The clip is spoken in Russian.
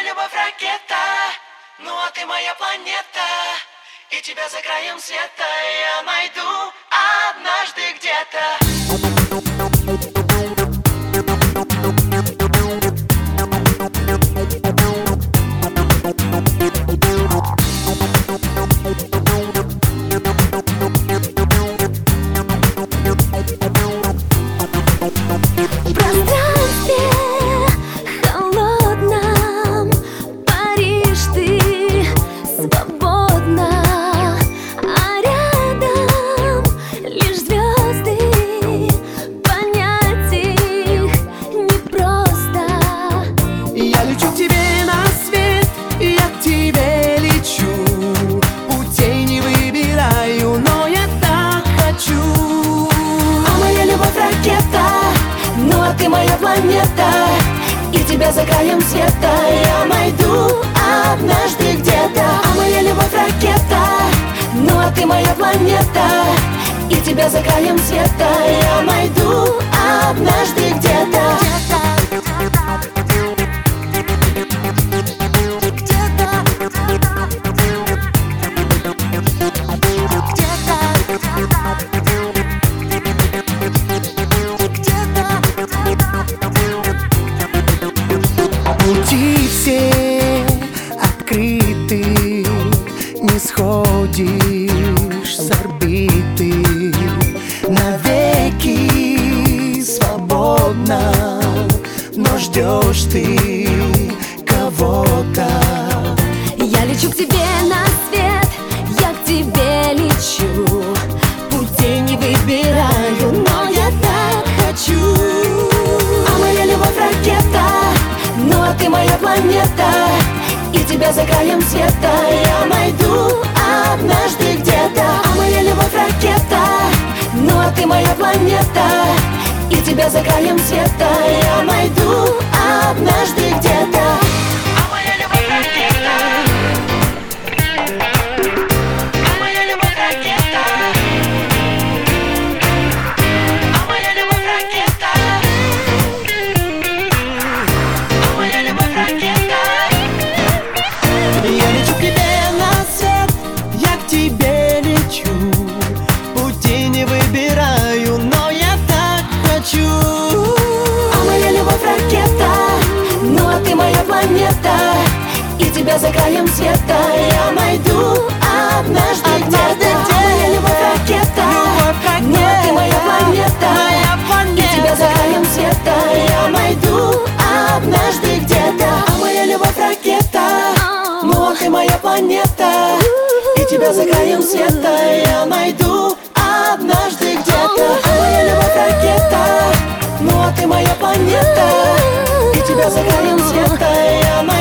любовь ракета, ну а ты моя планета, и тебя за краем света я найду однажды где-то. В пространстве холодном паришь ты свободно, а рядом лишь звезды, понять их непросто. Я лечу к тебе на свет, я к тебе лечу, путей не выбираю, но я так хочу. А моя любовь ракета, ну а ты моя планета, и тебя за краем света я найду однажды где-то. А моя любовь ракета, ну а ты моя планета, и тебя за краем света я найду однажды где-то. Пути все открыты, не сходишь с орбиты. Навеки свободно, но ждешь ты кого-то. Я лечу к тебе на свет, я к тебе лечу, путей не выбираю, но я так хочу. А моя любовь ракета, ну а ты моя планета, и тебя за краем света я найду однажды где-то. А моя любовь ракета, ну а ты моя планета, и тебя за краем света я найду однажды где-то. А моя любовь ракета, а моя любовь ракета, а моя любовь ракета, а моя любовь ракета. Я лечу к тебе на свет, я к тебе лечу, пути не выбираю, но я так хочу. А моя любовь ракета, ну а ты моя планета, и тебя за краем света я найду однажды где-то. А моя любовь ракета, ну а ты моя планета, и тебя за краем света я найду однажды где-то. А моя любовь ракета, ну а ты моя планета, и тебя за краем света я найду однажды где-то. А моя любовь ракета, ну а ты моя планета, и тебя за краем света я найду.